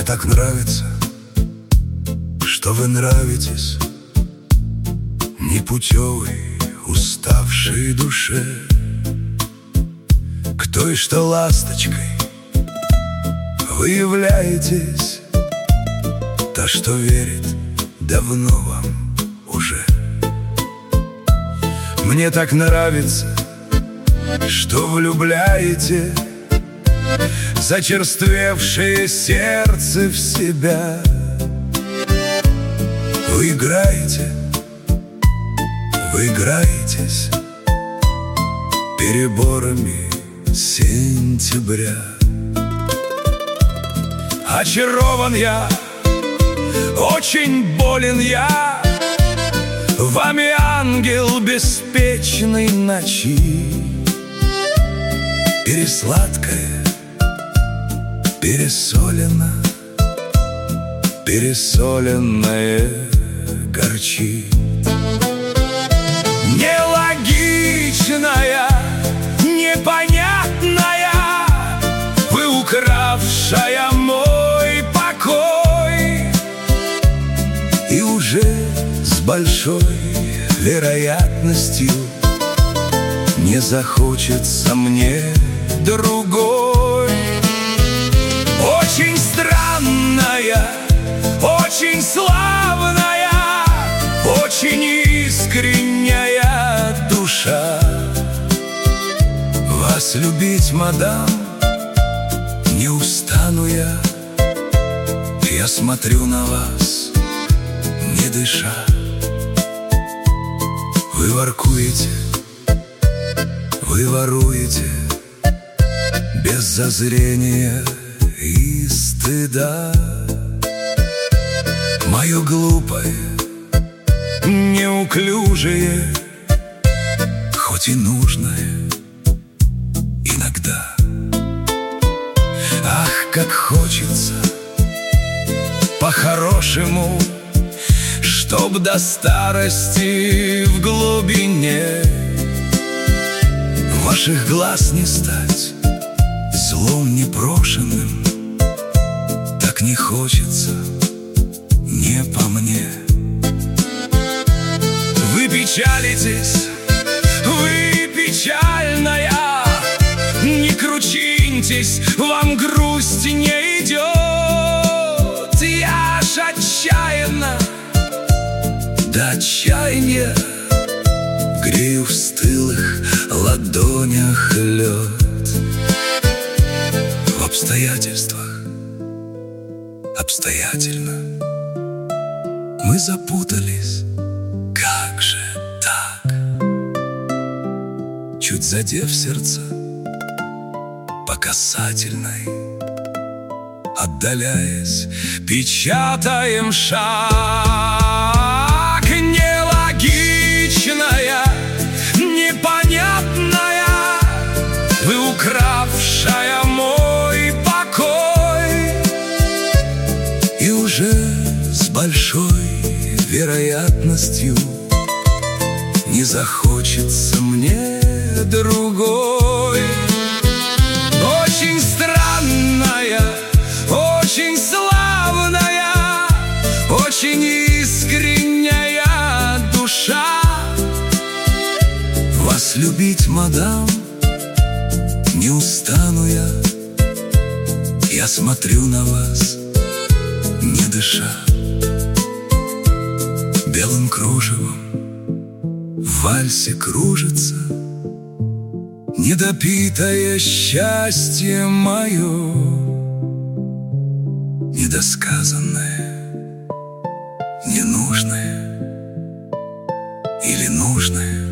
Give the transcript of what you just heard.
так нравится, что вы нравитесь непутевой, уставшей душе, к той, что ласточкой вы являетесь, та, что верит давно вам уже. Мне так нравится, что влюбляете зачерствевшее сердце в себя. Вы играете, вы играетесь переборами сентября. Очарован я, очень болен я вами, ангел беспечной ночи. Пересладкое, пересолено, пересоленное горчит. Нелогичная, непонятная, вы укравшая мой покой. И уже с большой вероятностью не захочется мне другой. Очень странная, очень славная, очень искренняя душа. Вас любить, мадам, не устану я. Я смотрю на вас, не дыша. Вы воркуете, вы воруете без зазрения и стыда. Мое глупое, неуклюжее, хоть и нужное иногда. Ах, как хочется по-хорошему, чтоб до старости в глубине ваших глаз не стать злом непрошенным. Так не хочется, не по мне. Вы печалитесь, вы печальная, не кручиньтесь, вам грусть не идет. Я ж отчаянно, до отчаяния грею в стылых ладонях лед. В обстоятельствах обстоятельно мы запутались. Как же так? Чуть задев сердце по касательной, отдаляясь, печатаем шаг. Нелогичная, непонятная, вы укравшая мой покой. И уже с большой вероятностью не захочется мне другой. Очень странная, очень славная, очень искренняя душа. Вас любить, мадам, не устану я. Я смотрю на вас, не дыша. Белым кружевом в вальсе кружится недопитое счастье мое, недосказанное, ненужное или нужное.